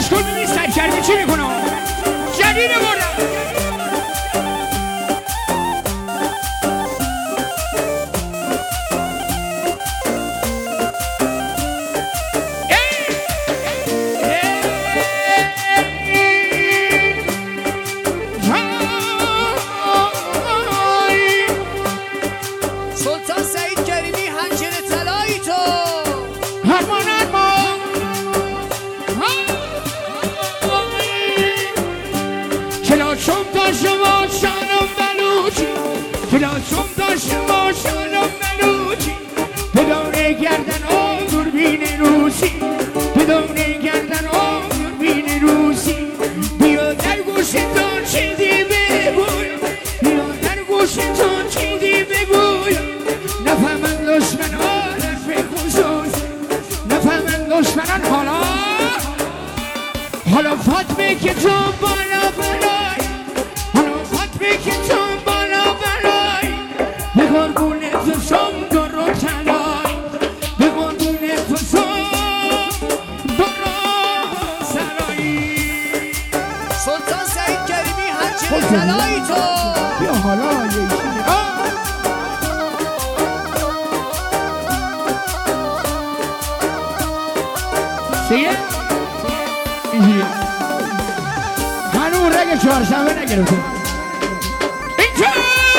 گوش کن ببین سرگرمی چی میکنه جدید بردم حالا فاطمه که تو بالا برای حالا فاطمه که تو بالا برای به قربون تو شم درو تلای به قربون تو شم درو سرایی سلطان سعید کریمی هنچه تلایی تو بیا حالا یکی سیه هنون رگ چهارشنبه نگرفته اینجا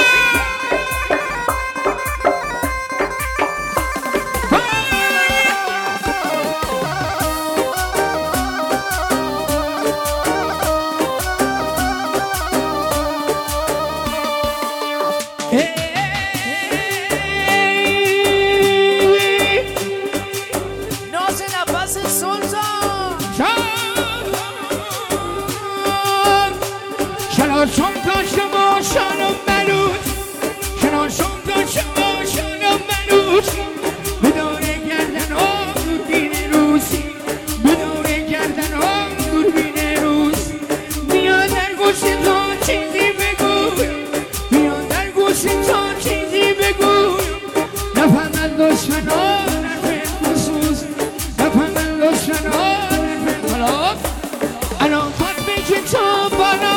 ناز نفس سلطان شناسم تا شما شانم منوز شناسم تا شما شانم منوز بداره گردن ها دوربین روسی بداره گردن ها دوربین روسی بیا در گوش تا چیزی بگو بیا در گوش تا چیزی بگو نفهمد دشمن ها نرفت خصوص نفهمد دشمن ها نرفت خلاف الان فاطمه که تا بالا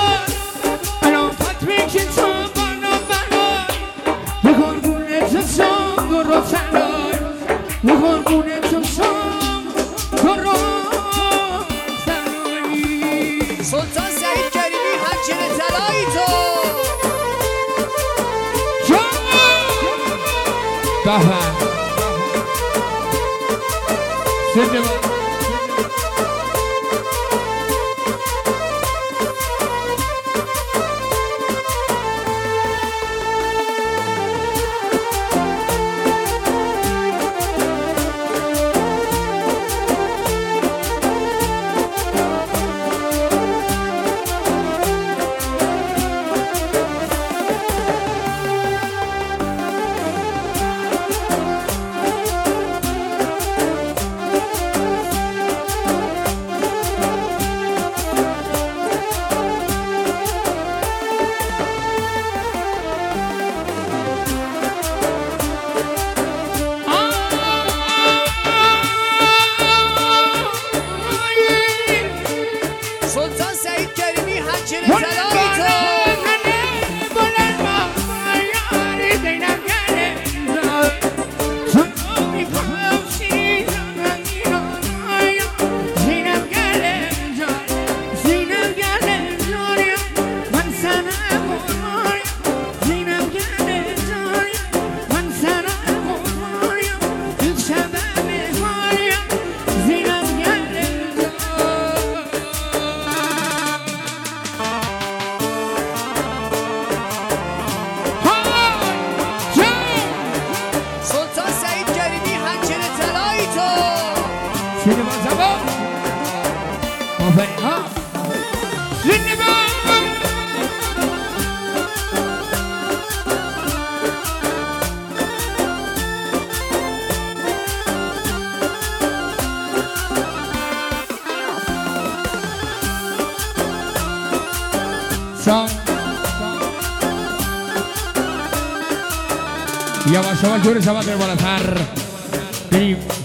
سلطان سعید کریمی هنچه تلایی تو بفهم سنده سلطان سعید کریمی هنچه تلایی تو سینما زبان آفرین ها سینما سام یواش یواش جور سبا در بالاتر بریم